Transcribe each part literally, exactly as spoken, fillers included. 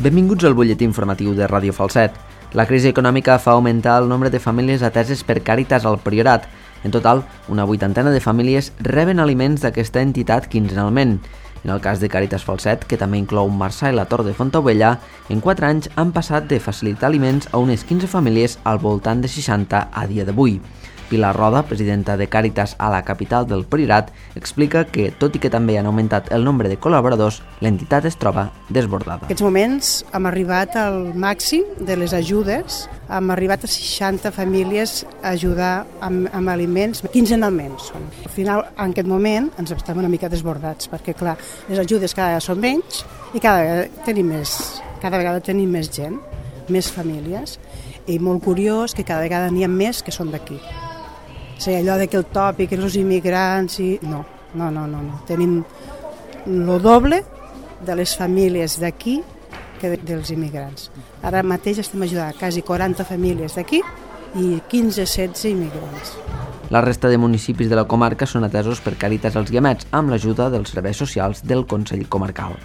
Benvinguts al butlletí informatiu de Ràdio Falset. La crisi econòmica fa augmentar el nombre de famílies ateses per Càritas al Priorat. En total, una vuitantena de famílies reben aliments d'aquesta entitat quinzenalment. En el cas de Càritas Falset, que també inclou Marçà i la Tor de Fontaubella, en quatre anys han passat de facilitar aliments a unes quinze famílies al voltant de seixanta a dia d'avui. Pilar Roda, presidenta de Càritas a la capital del Priorat, explica que, tot i que també han augmentat el nombre de col·laboradors, l'entitat es troba desbordada. En aquests moments hem arribat al màxim de les ajudes, hem arribat a seixanta famílies a ajudar amb, amb aliments, quinzenalment són. Al final, en aquest moment, ens estem una mica desbordats, perquè clar, les ajudes cada vegada són menys i cada vegada tenim més, cada vegada tenim més gent, més famílies, i molt curiós que cada vegada n'hi ha més que són d'aquí. O sigui, allò de que el tòpic, que els immigrants i... No, no, no, no, no. Tenim el doble de les famílies d'aquí que de, dels immigrants. Ara mateix estem ajudant quasi quaranta famílies d'aquí i quinze setze immigrants. La resta de municipis de la comarca són atesos per Càritas als Guiamets amb l'ajuda dels serveis socials del Consell Comarcal.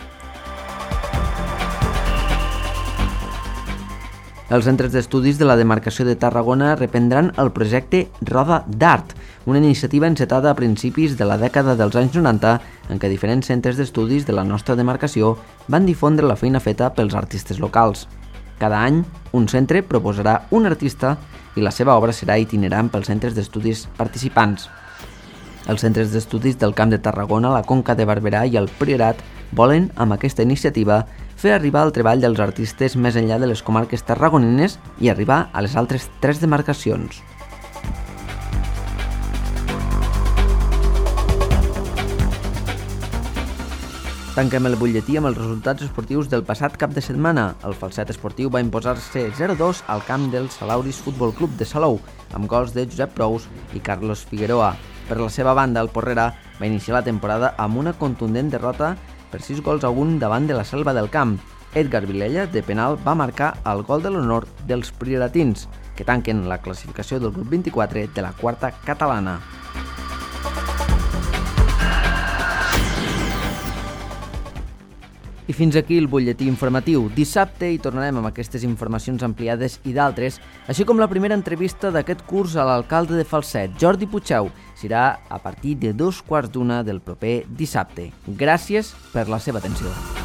Els centres d'estudis de la demarcació de Tarragona reprendran el projecte Roda d'Art, una iniciativa encetada a principis de la dècada dels anys noranta en què diferents centres d'estudis de la nostra demarcació van difondre la feina feta pels artistes locals. Cada any, un centre proposarà un artista i la seva obra serà itinerant pels centres d'estudis participants. Els centres d'estudis del Camp de Tarragona, la Conca de Barberà i el Priorat volen, amb aquesta iniciativa, fer arribar el treball dels artistes més enllà de les comarques tarragonines i arribar a les altres tres demarcacions. Tanquem el butlletí amb els resultats esportius del passat cap de setmana. El Falset Esportiu va imposar-se zero dos al camp del Salauris Futbol Club de Salou, amb gols de Josep Prous i Carlos Figueroa. Per la seva banda, el Porrera va iniciar la temporada amb una contundent derrota per sis gols a un davant de la Selva del Camp. Edgar Vilella, de penal, va marcar el gol de l'honor dels prioratins, que tanquen la classificació del grup vint-i-quatre de la quarta catalana. I fins aquí el butlletí informatiu. Dissabte hi tornarem amb aquestes informacions ampliades i d'altres, així com la primera entrevista d'aquest curs a l'alcalde de Falset, Jordi Puigdeu. Serà a partir de dos quarts d'una del proper dissabte. Gràcies per la seva atenció.